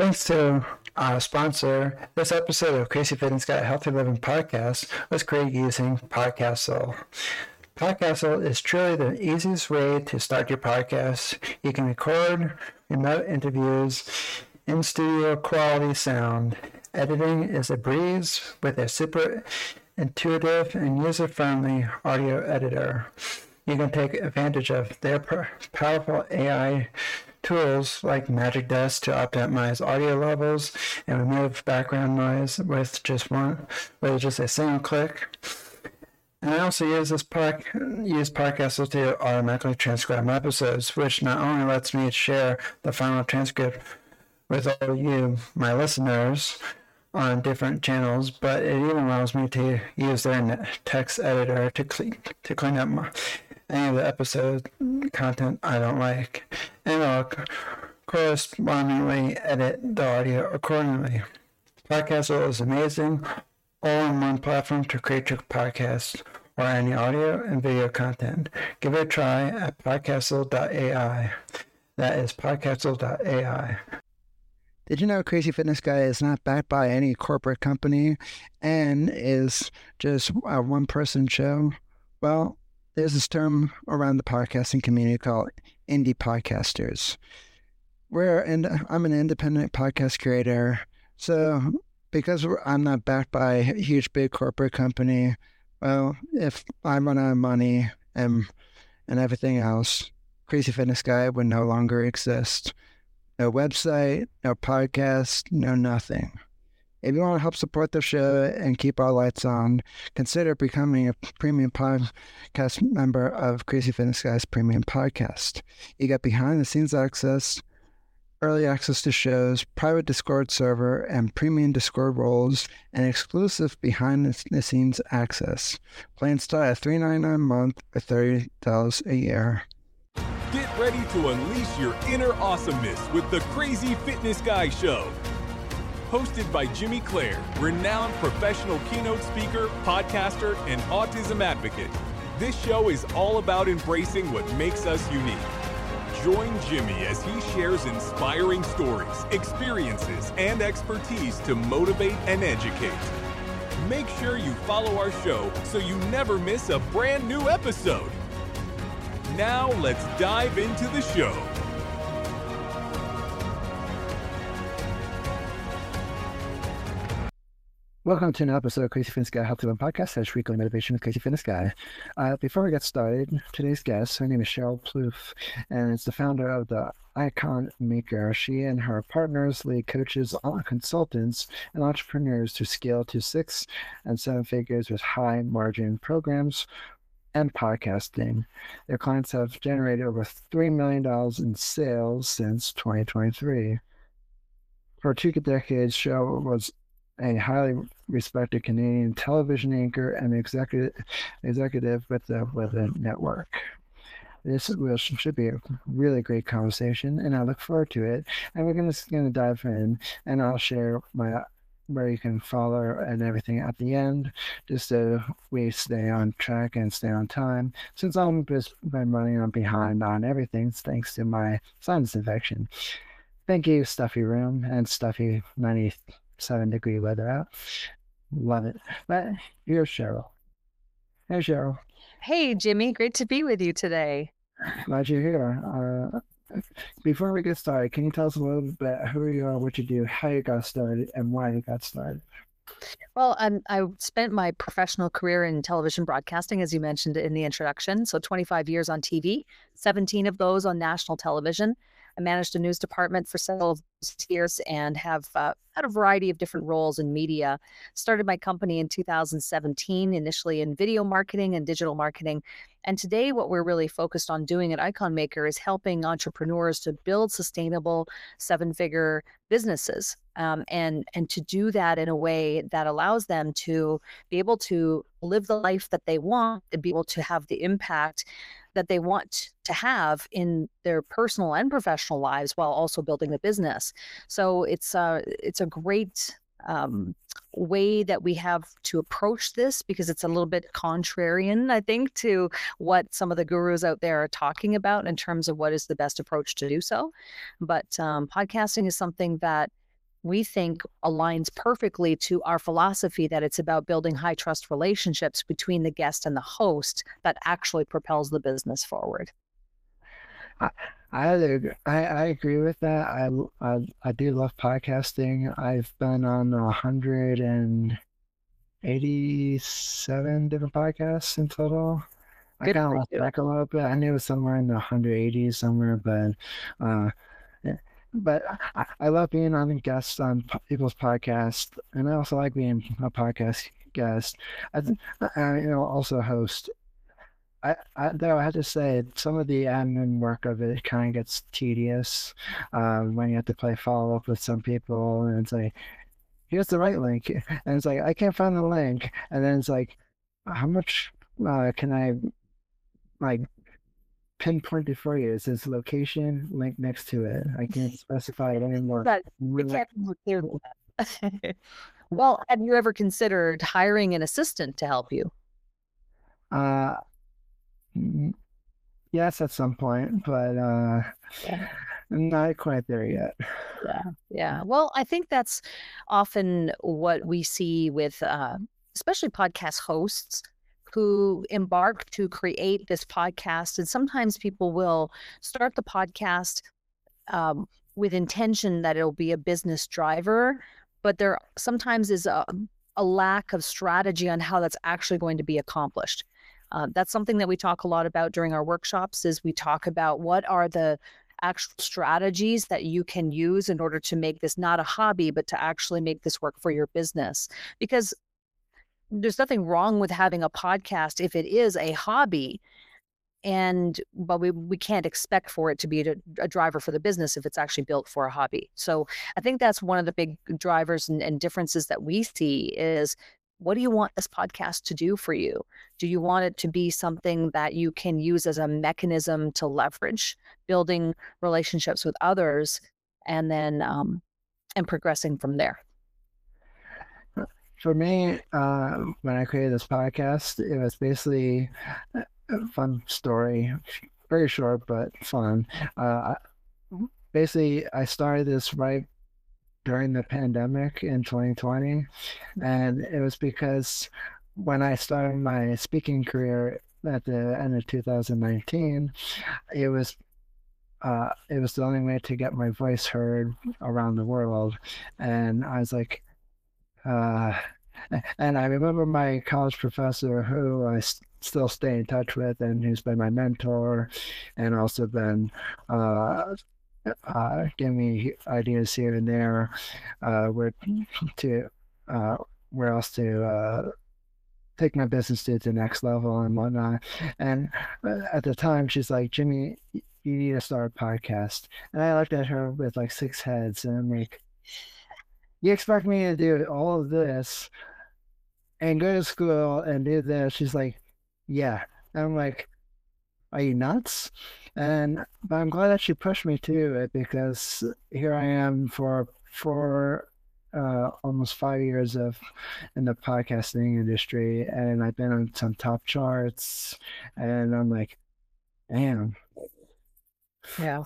Thanks to our sponsor, this episode of Crazy Fitness Guy Healthy Living podcast was created using Podcastle. Podcastle is truly the easiest way to start your podcast. You can record remote interviews in studio quality sound. Editing is a breeze with a super intuitive and user-friendly audio editor. You can take advantage of their powerful AI tools like Magic Desk to optimize audio levels and remove background noise with just a single click. And I also use Podcastle to automatically transcribe my episodes, which not only lets me share the final transcript with all of you, my listeners, on different channels, but it even allows me to use their text editor to clean up any of the episode content I don't like, and I'll correspondingly edit the audio accordingly. Podcastle is amazing, all-in-one platform to create your podcast or any audio and video content. Give it a try at podcastle.ai. That is podcastle.ai. Did you know Crazy Fitness Guy is not backed by any corporate company and is just a one-person show? Well, there's this term around the podcasting community called indie podcasters. I'm an independent podcast creator, so because I'm not backed by a huge big corporate company, well, if I run out of money and everything else, Crazy Fitness Guy would no longer exist. No website, no podcast, no nothing. If you want to help support the show and keep our lights on, consider becoming a premium podcast member of Crazy Fitness Guy's premium podcast. You get behind-the-scenes access, early access to shows, private Discord server, and premium Discord roles, and exclusive behind-the-scenes access. Plans start at $3.99 a month or $30 a year. Get ready to unleash your inner awesomeness with the Crazy Fitness Guy Show. Hosted by Jimmy Clare, renowned professional keynote speaker, podcaster, and autism advocate. This show is all about embracing what makes us unique. Join Jimmy as he shares inspiring stories, experiences, and expertise to motivate and educate. Make sure you follow our show so you never miss a brand new episode. Now let's dive into the show. Welcome to an episode of Crazy Fitness Guy Healthy Living Podcast. That's weekly motivation with Crazy Fitness Guy. Before we get started, today's guest, her name is Cheryl Plouffe, and is the founder of the Icon Maker. She and her partners lead coaches, consultants, and entrepreneurs to scale to 6 and 7 figures with high margin programs and podcasting. Their clients have generated over $3 million in sales since 2023. For 2 decades, Cheryl was a highly respected Canadian television anchor and executive with the network. This should be a really great conversation, and I look forward to it. And we're going to dive in, and I'll share where you can follow and everything at the end, just so we stay on track and stay on time, since I've just been running on behind on everything thanks to my sinus infection. Thank you, stuffy room and stuffy 97-degree weather out. Love it. But here's Cheryl. Hey, Cheryl. Hey, Jimmy. Great to be with you today. Glad you're here. Before we get started, can you tell us a little bit who you are, what you do, how you got started, and why you got started? Well, I spent my professional career in television broadcasting, as you mentioned in the introduction. So 25 years on TV, 17 of those on national television. I managed a news department for several years and have had a variety of different roles in media. Started my company in 2017, initially in video marketing and digital marketing. And today, what we're really focused on doing at Icon Maker is helping entrepreneurs to build sustainable 7-figure businesses, and to do that in a way that allows them to be able to live the life that they want and be able to have the impact that they want to have in their personal and professional lives while also building the business. So it's a great way that we have to approach this, because it's a little bit contrarian, I think, to what some of the gurus out there are talking about in terms of what is the best approach to do so. But podcasting is something that we think aligns perfectly to our philosophy that it's about building high trust relationships between the guest and the host that actually propels the business forward. I agree with that. I do love podcasting. I've been on 187 different podcasts in total. I Good kind of for lost you. track a little bit. I knew it was somewhere in the 180s somewhere, uh, yeah. But I love being on guests on people's podcasts, and I also like being a podcast guest. Also host. Though I have to say, some of the admin work of it kind of gets tedious when you have to play follow up with some people, and it's like, here's the right link, and it's like I can't find the link, and then it's like, how much can I like pinpoint it for you? It says location link next to it. I can't specify it anymore. But we can't be more clear than that. Well, have you ever considered hiring an assistant to help you? Uh, yes, at some point, but Yeah. not quite there yet. Yeah. Well, I think that's often what we see with especially podcast hosts who embark to create this podcast. And sometimes people will start the podcast with intention that it'll be a business driver, but there sometimes is a lack of strategy on how that's actually going to be accomplished. That's something that we talk a lot about during our workshops is we talk about what are the actual strategies that you can use in order to make this not a hobby, but to actually make this work for your business. Because there's nothing wrong with having a podcast if it is a hobby, but we can't expect for it to be a driver for the business if it's actually built for a hobby. So I think that's one of the big drivers and differences that we see is, what do you want this podcast to do for you? Do you want it to be something that you can use as a mechanism to leverage building relationships with others and then and progressing from there? For me, when I created this podcast, it was basically a fun story, very short but fun. Basically, I started this right during the pandemic in 2020, and it was because when I started my speaking career at the end of 2019, it was the only way to get my voice heard around the world, and I was like. And I remember my college professor who I still stay in touch with and who's been my mentor and also been giving me ideas here and there where else to take my business to the next level and whatnot. And at the time, she's like, Jimmy, you need to start a podcast. And I looked at her with like 6 heads and I'm like, you expect me to do all of this and go to school and do this? She's like, yeah. And I'm like, are you nuts? But I'm glad that she pushed me to it because here I am for almost 5 years in the podcasting industry, and I've been on some top charts, and I'm like, damn. Yeah.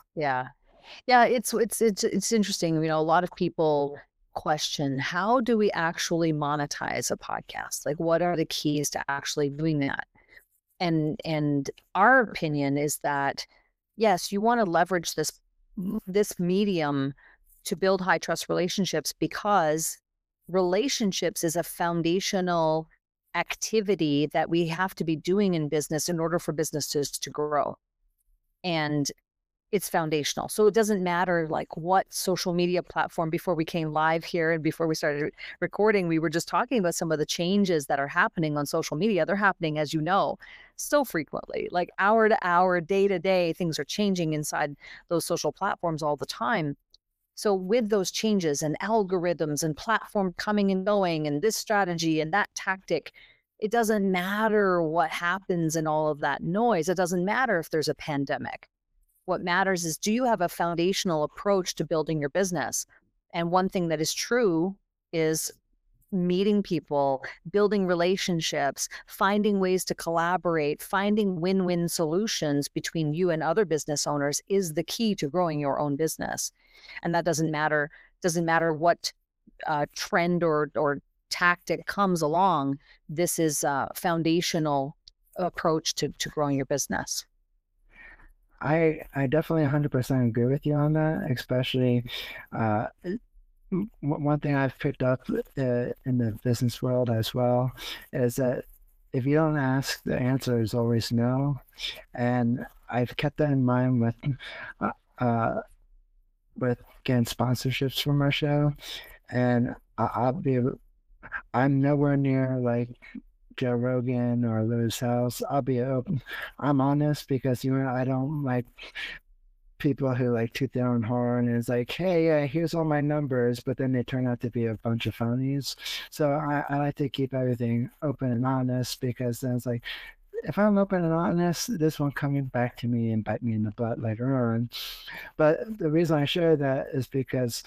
It's interesting. You know, a lot of people question, how do we actually monetize a podcast? Like, what are the keys to actually doing that? And our opinion is that yes, you want to leverage this medium to build high trust relationships, because relationships is a foundational activity that we have to be doing in business in order for businesses to grow. And it's foundational. So it doesn't matter like what social media platform. Before we came live here and before we started recording, we were just talking about some of the changes that are happening on social media. They're happening, as you know, so frequently, like hour to hour, day to day, things are changing inside those social platforms all the time. So with those changes and algorithms and platform coming and going and this strategy and that tactic, it doesn't matter what happens in all of that noise. It doesn't matter if there's a pandemic. What matters is, do you have a foundational approach to building your business? And one thing that is true is meeting people, building relationships, finding ways to collaborate, finding win-win solutions between you and other business owners is the key to growing your own business. And that doesn't matter doesn't matter what trend or tactic comes along, this is a foundational approach to growing your business. I definitely 100% agree with you on that, especially one thing I've picked up in the business world as well is that if you don't ask, the answer is always no. And I've kept that in mind with getting sponsorships for my show. And I'm nowhere near like Joe Rogan or Lewis House. I'll be open. I'm honest because I don't like people who like toot their own horn and it's like, hey, yeah, here's all my numbers, but then they turn out to be a bunch of phonies. So I like to keep everything open and honest because then it's like, if I'm open and honest, this won't come back to me and bite me in the butt later on. But the reason I share that is because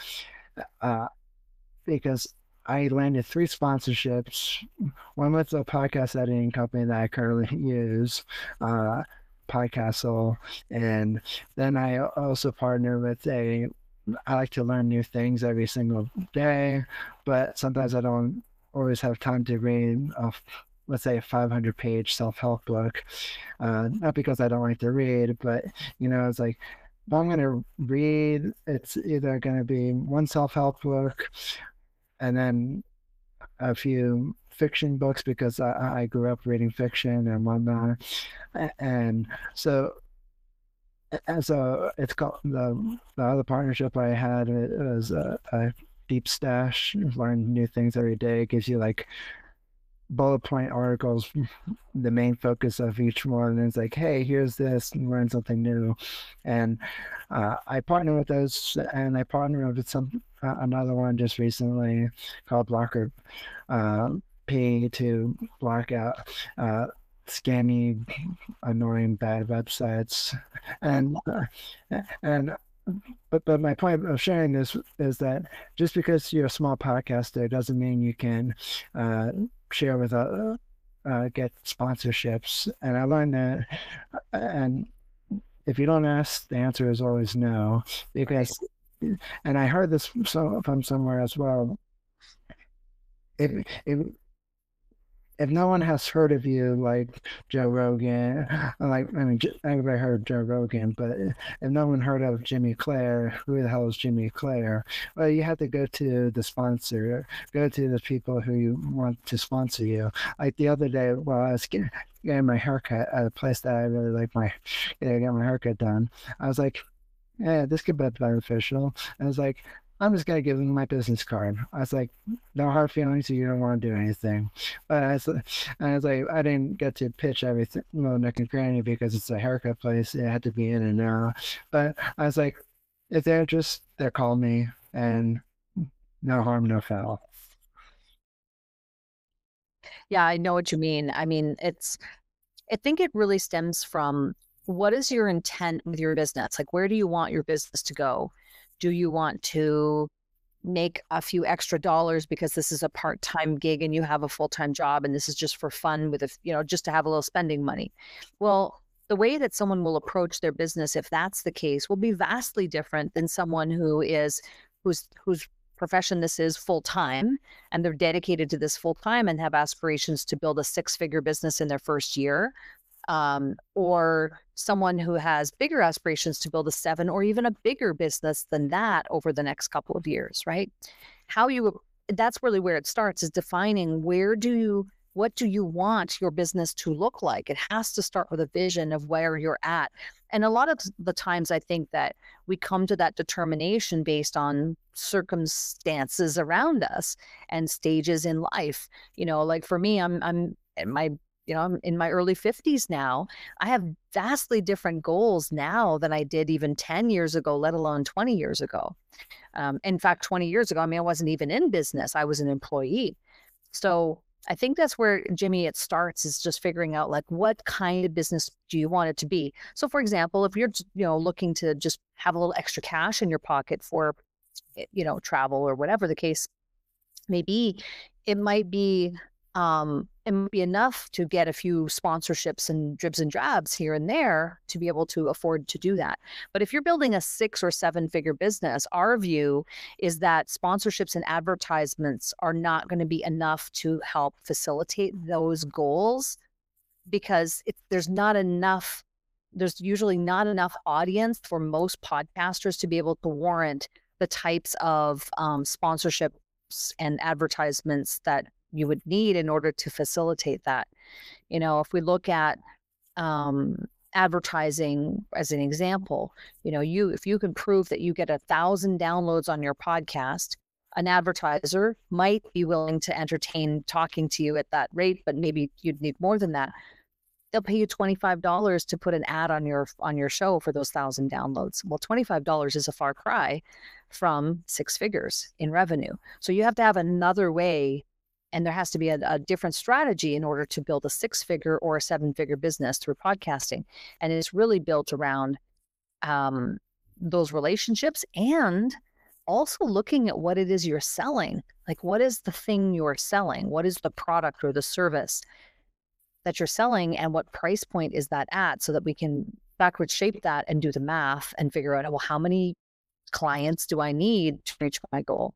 I landed 3 sponsorships. One with a podcast editing company that I currently use, Podcastle, and then I also partner with I like to learn new things every single day, but sometimes I don't always have time to read let's say a 500-page self-help book. Not because I don't like to read, but it's like, if I'm going to read, it's either going to be one self-help book and then a few fiction books because I grew up reading fiction and whatnot. And so it's called the other partnership I had. It was a Deep Stash. Learn new things every day. It gives you like bullet point articles, the main focus of each one. And it's like, hey, here's this, and learn something new. And I partner with those, and I partnered with another one just recently called Blocker P to block out scammy, annoying, bad websites. But my point of sharing this is that just because you're a small podcaster doesn't mean you can share with get sponsorships. And I learned that, and if you don't ask, the answer is always no. Because, and I heard this from somewhere as well. If no one has heard of you, like Joe Rogan, everybody heard of Joe Rogan, but if no one heard of Jimmy Clare, who the hell is Jimmy Clare? Well, you have to go to the sponsor, go to the people who you want to sponsor you. Like the other day, while I was getting my haircut at a place that I really like get my haircut done, I was like, yeah, this could be beneficial. And I was like, I'm just gonna give them my business card. I was like, no hard feelings, you don't want to do anything. But I was like, I didn't get to pitch everything, nook and cranny because it's a haircut place. It had to be in and out. But I was like, if they're interested, they'll call me, and no harm, no foul. Yeah, I know what you mean. I mean, I think it really stems from what is your intent with your business? Like, where do you want your business to go? Do you want to make a few extra dollars because this is a part-time gig and you have a full-time job and this is just for fun with just to have a little spending money? Well, the way that someone will approach their business, if that's the case, will be vastly different than someone whose profession this is full-time, and they're dedicated to this full-time and have aspirations to build a 6-figure business in their first year. Or someone who has bigger aspirations to build a 7 or even a bigger business than that over the next couple of years, right? That's really where it starts, is defining what do you want your business to look like? It has to start with a vision of where you're at. And a lot of the times I think that we come to that determination based on circumstances around us and stages in life. Like for me, I'm in my early 50s now. I have vastly different goals now than I did even 10 years ago, let alone 20 years ago. In fact, 20 years ago, I wasn't even in business. I was an employee. So I think that's where, Jimmy, it starts, is just figuring out like, what kind of business do you want it to be? So for example, if you're, looking to just have a little extra cash in your pocket for, travel or whatever the case may be, it might be it might be enough to get a few sponsorships and dribs and drabs here and there to be able to afford to do that. But if you're building a 6 or 7 figure business, our view is that sponsorships and advertisements are not going to be enough to help facilitate those goals, because there's usually not enough audience for most podcasters to be able to warrant the types of sponsorships and advertisements that you would need in order to facilitate that. If we look at advertising as an example, if you can prove that you get 1,000 downloads on your podcast, an advertiser might be willing to entertain talking to you at that rate, but maybe you'd need more than that. They'll pay you $25 to put an ad on your show for those 1,000 downloads. Well, $25 is a far cry from 6 figures in revenue. So you have to have another way, and there has to be a different strategy in order to build a 6-figure or a 7-figure business through podcasting. And it's really built around those relationships, and also looking at what it is you're selling. Like, what is the thing you're selling? What is the product or the service that you're selling, and what price point is that at, so that we can backwards shape that and do the math and figure out, well, how many clients do I need to reach my goal?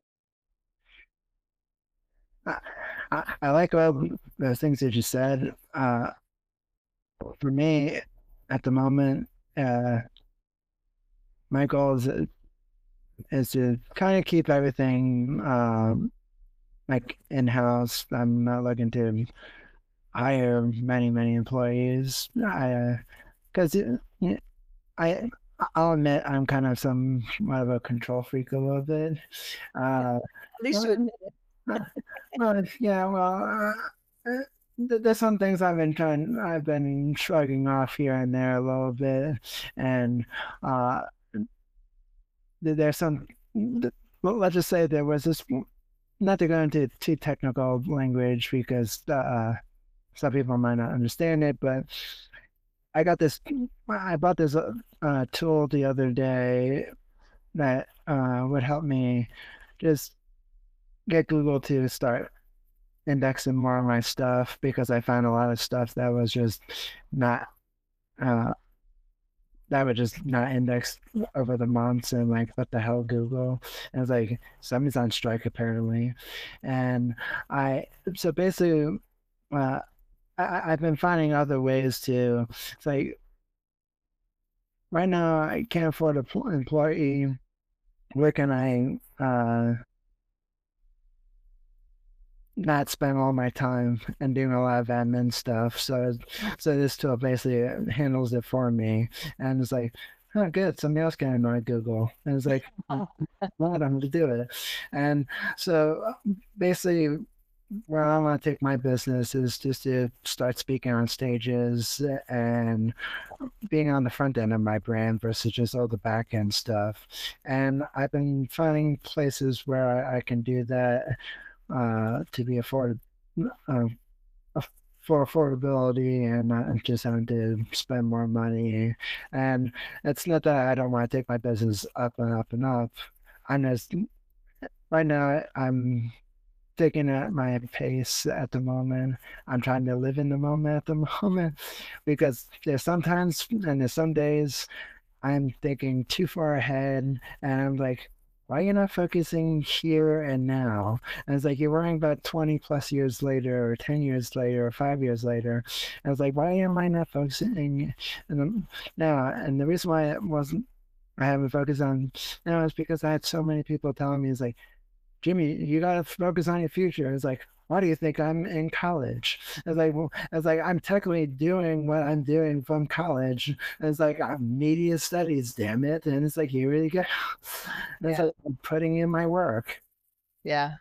I like all the things that you said. For me, at the moment, my goal is to kind of keep everything like in-house. I'm not looking to hire many employees. Because I'll admit I'm kind of somewhat of a control freak a little bit. At least you admit it. There's some things I've been shrugging off here and there a little bit, and there's some. Let's just say there was this. Not to go into too technical language, because some people might not understand it, but I bought this tool the other day that would help me just get Google to start indexing more of my stuff, because I found a lot of stuff that was just not indexed over the months, and like, what the hell, Google? And it's like, somebody's on strike apparently. And so basically I've been finding other ways to, it's like, right now I can't afford an employee. Where can I not spend all my time and doing a lot of admin stuff? So this tool basically handles it for me, and it's like, oh, good, somebody else can annoy Google. And it's like, well, I'm going to do it. And so basically, where I want to take my business is just to start speaking on stages and being on the front end of my brand versus just all the back end stuff. And I've been finding places where I can do that to be afforded for affordability, and not just having to spend more money. And it's not that I don't want to take my business up and up and up. I'm just, right now, I'm taking at my pace at the moment. I'm trying to live in the moment at the moment, because there's some days I'm thinking too far ahead, and I'm like, why are you not focusing here and now? And it's like, you're worrying about 20 plus years later, or 10 years later, or 5 years later. And it's like, why am I not focusing now? And the reason why I haven't focused on now is because I had so many people telling me, it's like, Jimmy, you gotta focus on your future. It's like, why do you think I'm in college? It's like, I'm technically doing what I'm doing from college. And it's like, I'm media studies, damn it. And it's like, here we go. It's like, I'm putting in my work. Yeah,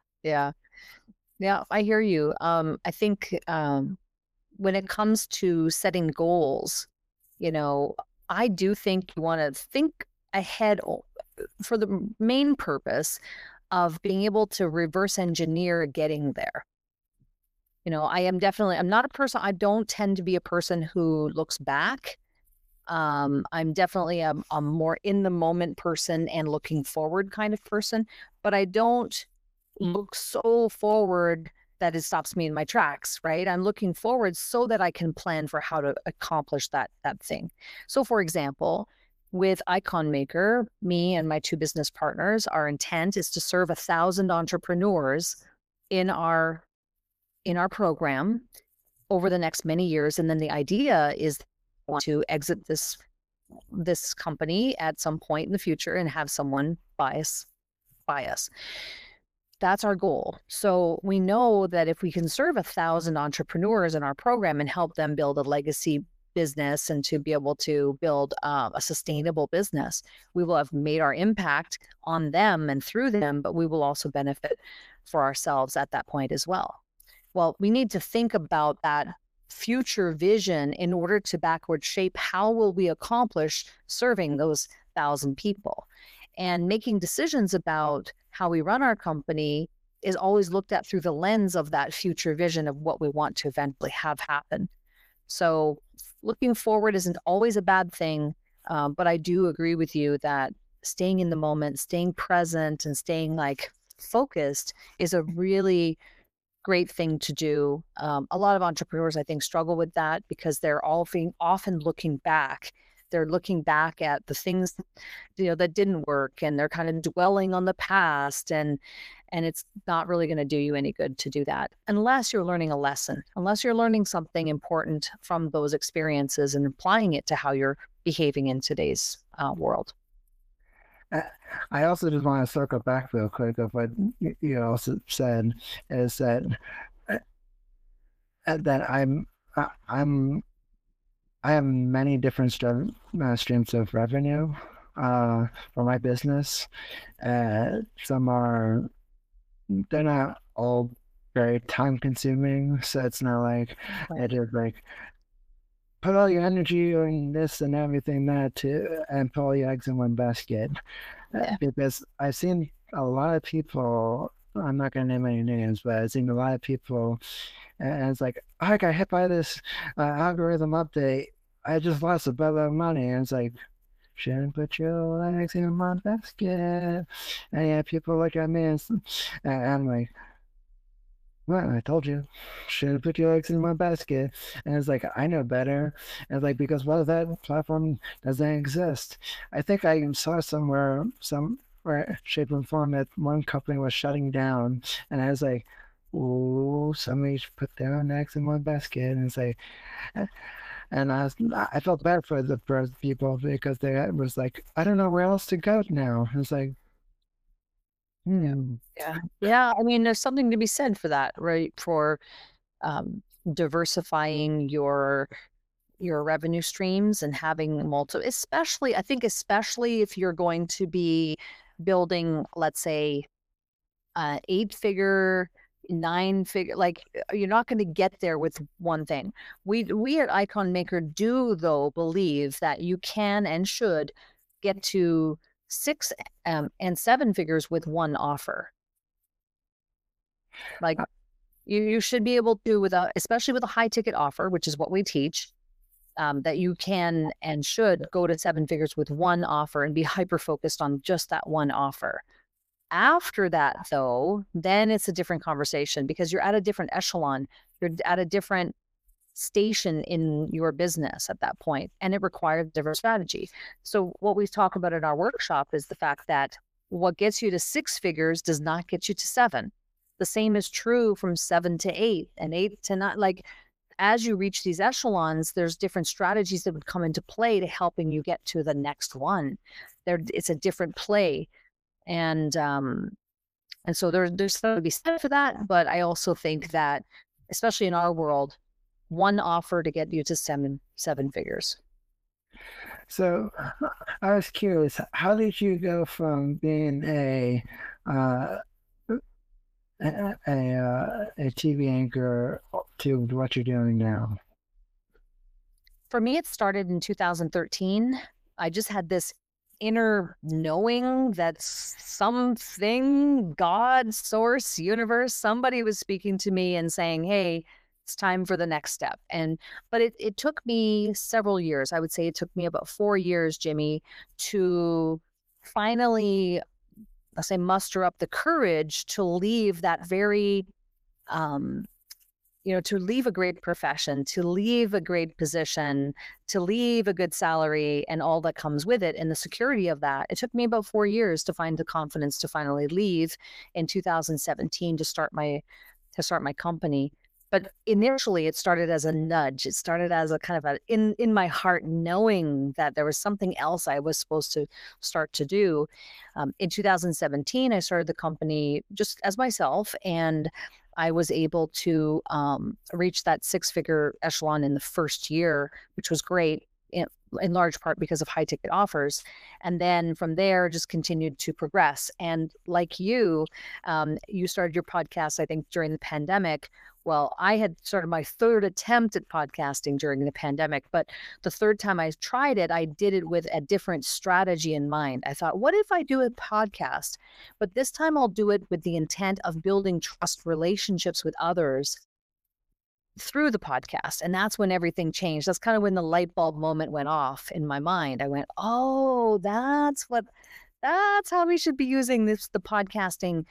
I hear you. I think when it comes to setting goals, I do think you want to think ahead for the main purpose of being able to reverse engineer getting there. I'm not a person, I don't tend to be a person who looks back. I'm definitely a more in the moment person and looking forward kind of person, but I don't look so forward that it stops me in my tracks, right? I'm looking forward so that I can plan for how to accomplish that thing. So for example, with Icon Maker, me and my two business partners, our intent is to serve 1,000 entrepreneurs in our program over the next many years. And then the idea is to exit this company at some point in the future and have someone buy us. That's our goal. So we know that if we can serve 1,000 entrepreneurs in our program and help them build a legacy business and to be able to build a sustainable business, we will have made our impact on them and through them, but we will also benefit for ourselves at that point as well. Well, we need to think about that future vision in order to backward shape how will we accomplish serving those 1,000 people. And making decisions about how we run our company is always looked at through the lens of that future vision of what we want to eventually have happen. So looking forward isn't always a bad thing, but I do agree with you that staying in the moment, staying present, and staying focused is a really great thing to do. A lot of entrepreneurs, I think, struggle with that because they're often looking back. They're looking back at the things, that didn't work, and they're kind of dwelling on the past, and it's not really going to do you any good to do that unless you're learning a lesson, unless you're learning something important from those experiences and applying it to how you're behaving in today's world. I also just want to circle back real quick of what you also said is that I have many different streams of revenue for my business. They're not all very time consuming, so it's not like it is like put all your energy on this and everything that and put all your eggs in one basket. Because I've seen a lot of people, I'm not going to name any names, but I've seen a lot of people, and it's like, I got hit by this algorithm update. I just lost a buttload of money. And it's like, shouldn't put your eggs in one basket. And yeah, people look at me and I'm like, well, I told you, shouldn't put your eggs in one basket. And it's like, I know better. And it's like, because what if that platform doesn't exist? I think I saw somewhere, shape and form that one company was shutting down. And I was like, oh, somebody should put their own eggs in one basket. And it's like, and I felt bad for the people because they was like, I don't know where else to go now. And it's like, Yeah. I mean, there's something to be said for that, right? For diversifying your revenue streams and having multiple, especially if you're going to be building, let's say, 8-figure, 9-figure, you're not going to get there with one thing. We at Icon Maker do, though, believe that you can and should get to 6 and 7 figures with one offer. You should be able to, especially with a high ticket offer, which is what we teach, that you can and should go to 7 figures with one offer and be hyper focused on just that one offer. After that, though, then it's a different conversation because you're at a different echelon. You're at a different station in your business at that point, and it requires a different strategy. So what we talk about in our workshop is the fact that what gets you to 6 figures does not get you to 7. The same is true from 7 to 8 and 8 to 9. As you reach these echelons, there's different strategies that would come into play to helping you get to the next one. It's a different play. And so there's something to be said for that. But I also think that, especially in our world, one offer to get you to seven figures. So I was curious, how did you go from being a TV anchor to what you're doing now? For me, it started in 2013. I just had this inner knowing that something, God, source, universe, somebody was speaking to me and saying, hey, it's time for the next step. But it took me several years. I would say it took me about 4 years, Jimmy, to finally, let's say, muster up the courage to leave that very to leave a great profession, to leave a great position, to leave a good salary and all that comes with it and the security of that. It took me about 4 years to find the confidence to finally leave in 2017 to start my company. But initially it started as a nudge. It started as a kind of in my heart, knowing that there was something else I was supposed to start to do. In 2017, I started the company just as myself, and I was able to reach that 6-figure echelon in the first year, which was great, in large part because of high ticket offers. And then from there, just continued to progress. And like you, you started your podcast, I think, during the pandemic. Well, I had started my third attempt at podcasting during the pandemic, but the third time I tried it, I did it with a different strategy in mind. I thought, what if I do a podcast? But this time I'll do it with the intent of building trust relationships with others through the podcast. And that's when everything changed. That's kind of when the light bulb moment went off in my mind. I went, oh, that's how we should be using the podcasting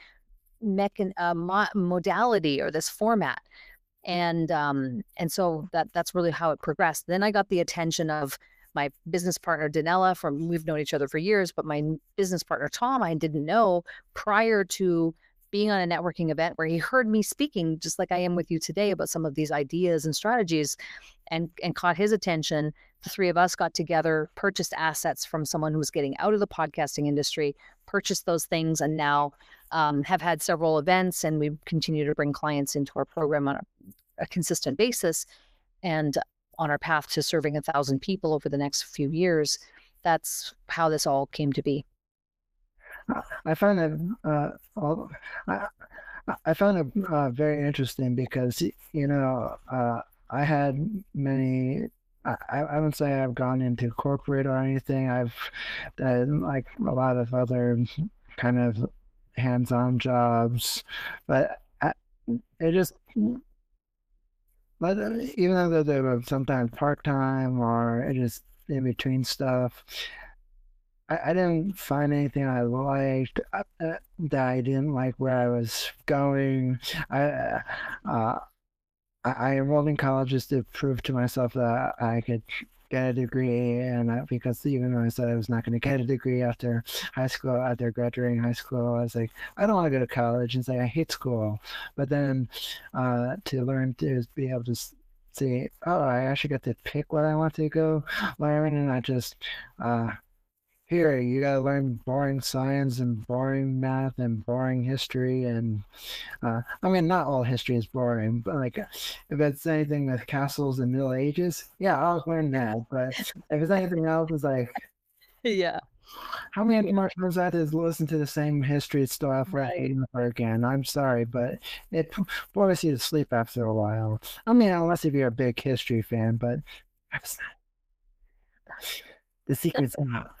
modality or this format. And so that's really how it progressed. Then I got the attention of my business partner, Danella, we've known each other for years, but my business partner, Tom, I didn't know prior to being on a networking event where he heard me speaking, just like I am with you today, about some of these ideas and strategies, and caught his attention. The three of us got together, purchased assets from someone who was getting out of the podcasting industry, purchased those things, and now have had several events, and we continue to bring clients into our program on a consistent basis, and on our path to serving 1,000 people over the next few years. That's how this all came to be. I find it I found it very interesting because I had many. I wouldn't say I've gone into corporate or anything. I've done like a lot of other kind of hands-on jobs, but it just, even though they were sometimes part-time or it is in between stuff, I didn't find anything I liked that I didn't like where I was going. I enrolled in college just to prove to myself that I could get a degree, and because even though I said I was not going to get a degree after high school, after graduating high school, I was like, I don't want to go to college, and say I hate school. But then to learn to be able to see, oh, I actually get to pick what I want to go learn, and not just here, you gotta learn boring science and boring math and boring history. And I mean, not all history is boring, but like if it's anything with castles and Middle Ages, yeah, I'll learn that. But if it's anything else, it's like, yeah, how many more times I have to listen to the same history stuff right over again? I'm sorry, but it bores you to sleep after a while. I mean, unless if you're a big history fan, but I was not. The secret's out.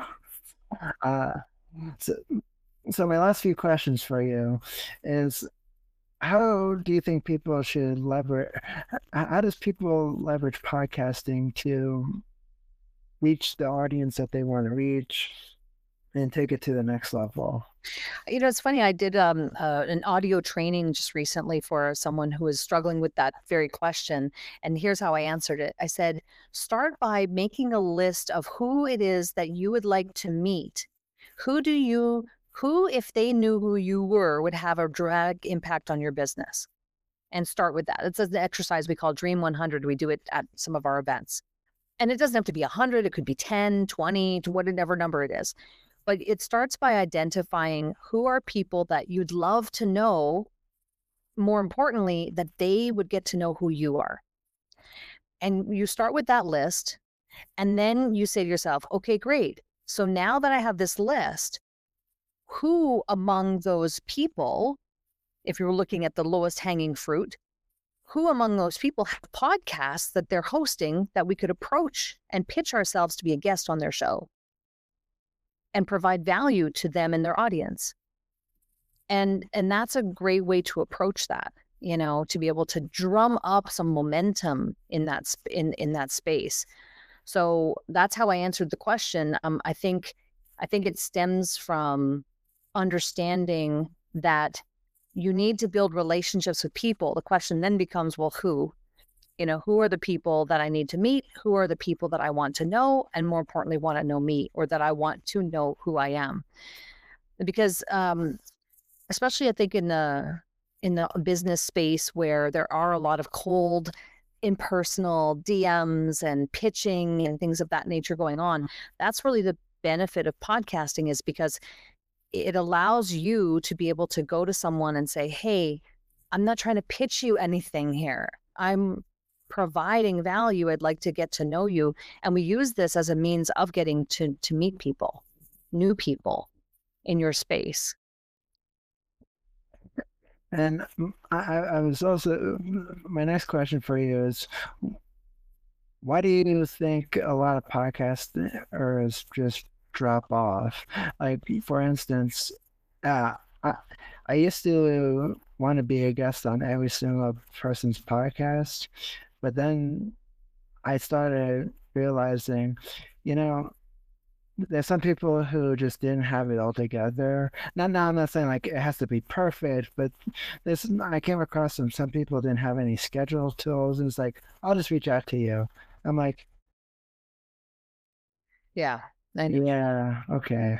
So my last few questions for you is, how do you think people should leverage? How does people leverage podcasting to reach the audience that they want to reach and take it to the next level? It's funny. I did an audio training just recently for someone who was struggling with that very question. And here's how I answered it. I said, start by making a list of who it is that you would like to meet. Who, if they knew who you were, would have a direct impact on your business? And start with that. It's an exercise we call Dream 100. We do it at some of our events. And it doesn't have to be 100. It could be 10, 20, to whatever number it is. But it starts by identifying who are people that you'd love to know, more importantly, that they would get to know who you are. And you start with that list, and then you say to yourself, okay, great. So now that I have this list, who among those people, if you're looking at the lowest hanging fruit, who among those people have podcasts that they're hosting that we could approach and pitch ourselves to be a guest on their show and provide value to them and their audience? And that's a great way to approach that, to be able to drum up some momentum in that space. So that's how I answered the question. I think it stems from understanding that you need to build relationships with people. The question then becomes, well, who? Who are the people that I need to meet? Who are the people that I want to know? And more importantly, want to know me, or that I want to know who I am. Because especially I think in the business space where there are a lot of cold, impersonal DMs and pitching and things of that nature going on, that's really the benefit of podcasting, is because it allows you to be able to go to someone and say, hey, I'm not trying to pitch you anything here. I'm providing value. I'd like to get to know you. And we use this as a means of getting to meet people, new people in your space. And I was also, my next question for you is, why do you think a lot of podcasters just drop off? Like, for instance, I used to want to be a guest on every single person's podcast, but then I started realizing, there's some people who just didn't have it all together. I'm not saying like it has to be perfect, but I came across some people didn't have any schedule tools, and it's like, I'll just reach out to you. I'm like, yeah, okay.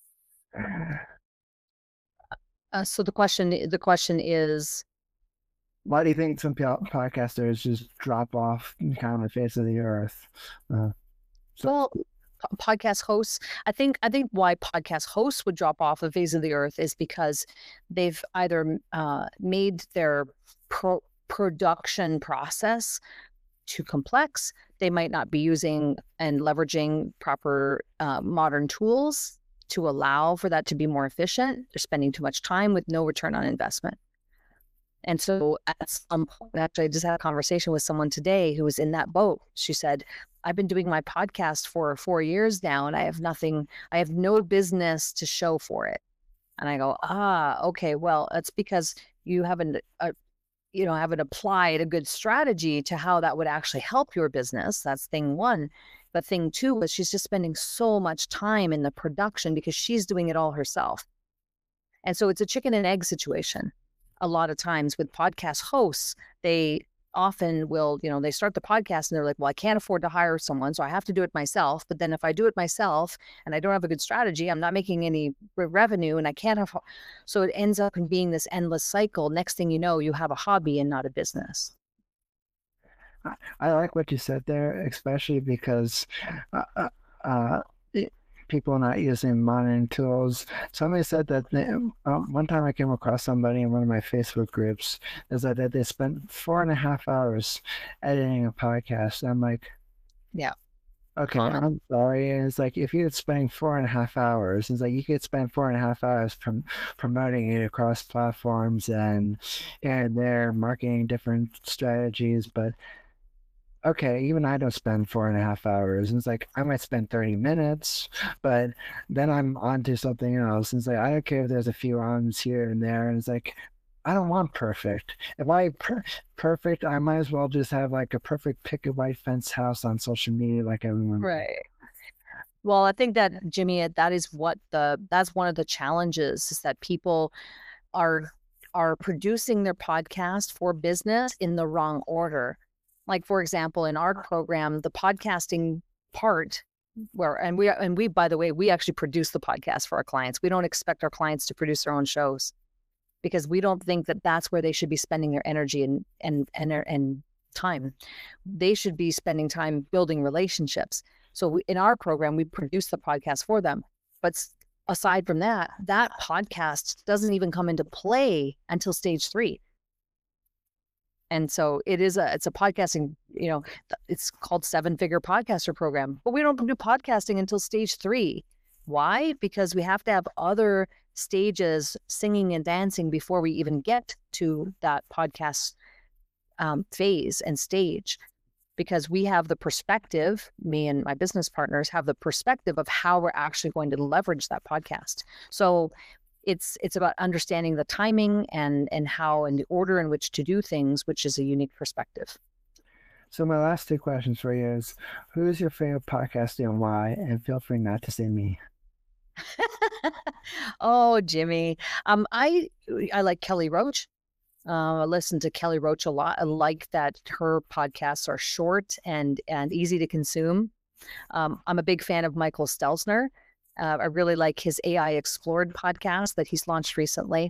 So the question is, why do you think some podcasters just drop off kind of the face of the earth? Well, podcast hosts, I think why podcast hosts would drop off the face of the earth is because they've either made their production process too complex. They might not be using and leveraging proper modern tools to allow for that to be more efficient. They're spending too much time with no return on investment. And so at some point, actually, I just had a conversation with someone today who was in that boat. She said, I've been doing my podcast for 4 years now, and I have no business to show for it. And I go, okay, well, that's because you haven't applied a good strategy to how that would actually help your business. That's thing one. But thing two was she's just spending so much time in the production because she's doing it all herself. And so it's a chicken and egg situation. A lot of times with podcast hosts, they often will, they start the podcast and they're like, well, I can't afford to hire someone, so I have to do it myself. But then if I do it myself and I don't have a good strategy, I'm not making any revenue, and I can't have, so it ends up in being this endless cycle. Next thing you know, you have a hobby and not a business. I like what you said there, especially because people not using modern tools. Somebody said that one time I came across somebody in one of my Facebook groups is that they spent 4.5 hours editing a podcast. I'm like, yeah, okay, I'm sorry. And it's like, if you could spend 4.5 hours, it's like you could spend 4.5 hours promoting it across platforms and they're marketing different strategies, but okay, even I don't spend 4.5 hours. And it's like, I might spend 30 minutes, but then I'm on to something else. And it's like, I don't care if there's a few ons here and there. And it's like, I don't want perfect. If I perfect, I might as well just have like a perfect picket white fence house on social media like everyone. Right. Well, I think that, Jimmy, that's one of the challenges, is that people are producing their podcast for business in the wrong order. Like, for example, in our program, the podcasting part, and we, by the way, we actually produce the podcast for our clients. We don't expect our clients to produce their own shows, because we don't think that that's where they should be spending their energy and time. They should be spending time building relationships. So in our program, we produce the podcast for them. But aside from that podcast doesn't even come into play until stage 3. And so it's a podcasting, it's called 7-Figure Podcaster Program, but we don't do podcasting until stage 3. Why? Because we have to have other stages, singing and dancing, before we even get to that podcast phase and stage, because we have the perspective, me and my business partners have the perspective of how we're actually going to leverage that podcast. So it's about understanding the timing and how and the order in which to do things, which is a unique perspective. So my last 2 questions for you is, who is your favorite podcaster and why? And feel free not to say me. Oh, Jimmy. I like Kelly Roach. I listen to Kelly Roach a lot. I like that her podcasts are short and easy to consume. I'm a big fan of Michael Stelzner. I really like his AI Explored podcast that he's launched recently.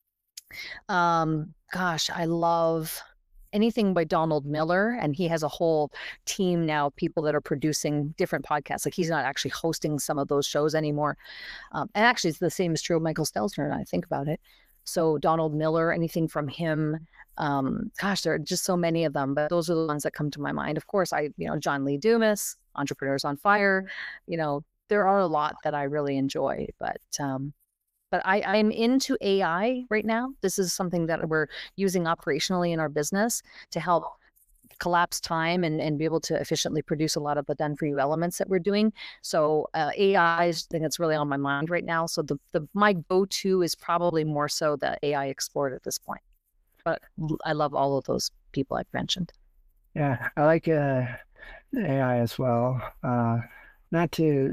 Gosh, I love anything by Donald Miller, and he has a whole team now, people that are producing different podcasts. Like he's not actually hosting some of those shows anymore. And actually, it's the same is true of Michael Stelzner, and I think about it. So Donald Miller, anything from him. Gosh, there are just so many of them, but those are the ones that come to my mind. Of course, John Lee Dumas, Entrepreneurs on Fire. There are a lot that I really enjoy, but I'm into AI right now. This is something that we're using operationally in our business to help collapse time and be able to efficiently produce a lot of the done for you elements that we're doing. So AI is the thing that's really on my mind right now. So my go-to is probably more so the AI Explored at this point. But I love all of those people I've mentioned. Yeah, I like AI as well. Not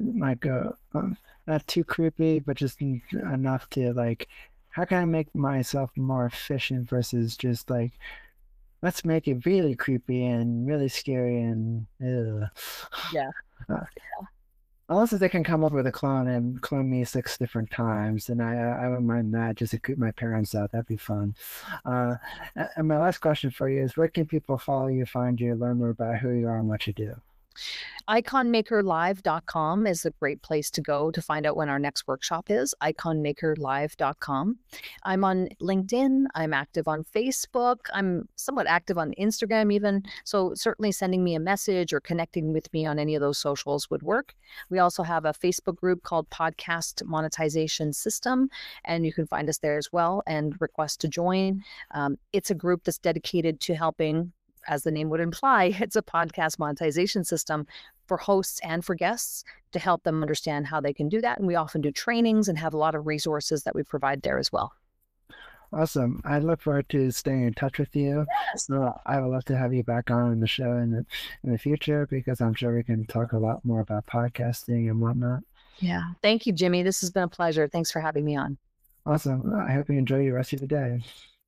too creepy, but just enough to like, how can I make myself more efficient versus just like, let's make it really creepy and really scary and yeah. Unless they can come up with a clone and clone me 6 different times, and I wouldn't mind that just to creep my parents out. That'd be fun. And my last question for you is, where can people follow you, find you, learn more about who you are and what you do? iconmakerlive.com is a great place to go to find out when our next workshop is. iconmakerlive.com. I'm on LinkedIn. I'm active on Facebook. I'm somewhat active on Instagram even. So certainly sending me a message or connecting with me on any of those socials would work. We also have a Facebook group called Podcast Monetization System, and you can find us there as well and request to join. It's a group that's dedicated to helping, as the name would imply, it's a podcast monetization system for hosts and for guests to help them understand how they can do that. And we often do trainings and have a lot of resources that we provide there as well. Awesome. I look forward to staying in touch with you. Yes. So I would love to have you back on the show in the future, because I'm sure we can talk a lot more about podcasting and whatnot. Yeah. Thank you, Jimmy. This has been a pleasure. Thanks for having me on. Awesome. I hope you enjoy the rest of the day.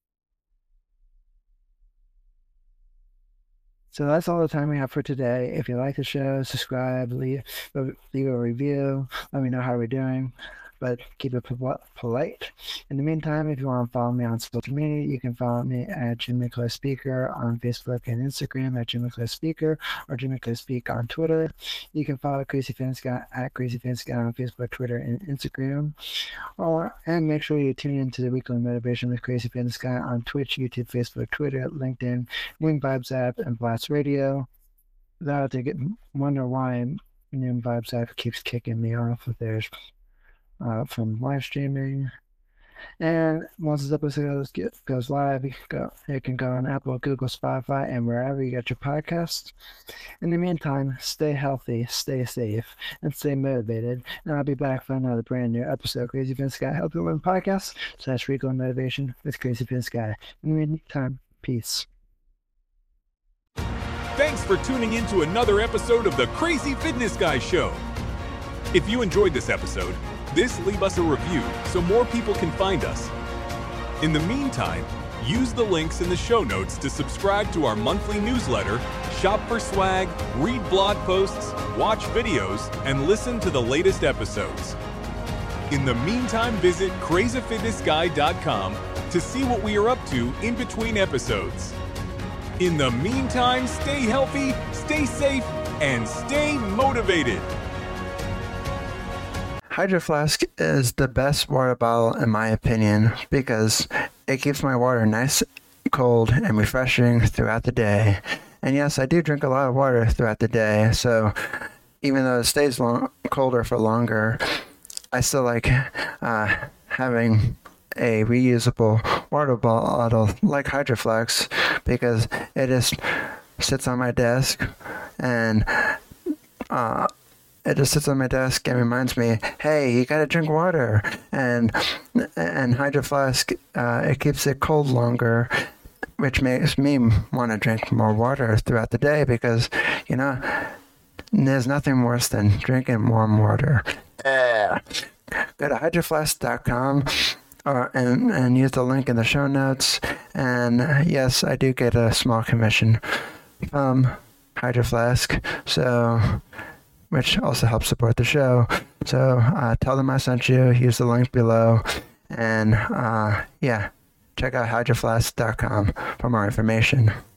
So that's all the time we have for today. If you like the show, subscribe, leave a review. Let me know how we're doing, but keep it polite. In the meantime, if you want to follow me on social media, you can follow me at Jim McClure Speaker on Facebook and Instagram, at Jim McClure Speaker, or Jim McClure Speak on Twitter. You can follow Crazy Fitness Guy at Crazy Fitness Guy on Facebook, Twitter, and Instagram. And make sure you tune into the Weekly Motivation with Crazy Fitness Guy on Twitch, YouTube, Facebook, Twitter, LinkedIn, Wing Vibes app, and Blast Radio. Without to wonder why Wing Vibes app keeps kicking me off with theirs. From live streaming. And once this episode goes live, it can go on Apple, Google, Spotify, and wherever you get your podcasts. In the meantime, stay healthy, stay safe, and stay motivated. And I'll be back for another brand new episode of Crazy Fitness Guy Help You Live Podcast / Weekly Motivation with Crazy Fitness Guy. In the meantime, peace. Thanks for tuning in to another episode of the Crazy Fitness Guy Show. If you enjoyed this episode, leave us a review so more people can find us. In the meantime, use the links in the show notes to subscribe to our monthly newsletter, shop for swag, read blog posts, watch videos, and listen to the latest episodes. In the meantime, visit crazyfitnessguy.com to see what we are up to in between episodes. In the meantime, stay healthy, stay safe, and stay motivated. Hydro Flask is the best water bottle in my opinion because it keeps my water nice, cold, and refreshing throughout the day. And yes, I do drink a lot of water throughout the day, so even though it stays colder for longer, I still like having a reusable water bottle like Hydro Flask because it just sits on my desk and it just sits on my desk and reminds me, hey, you gotta drink water. And Hydro Flask, it keeps it cold longer, which makes me want to drink more water throughout the day because, there's nothing worse than drinking warm water. go to hydroflask.com and use the link in the show notes. And yes, I do get a small commission from Hydro Flask, so which also helps support the show. So tell them I sent you. Use the link below, and check out hydroflask.com for more information.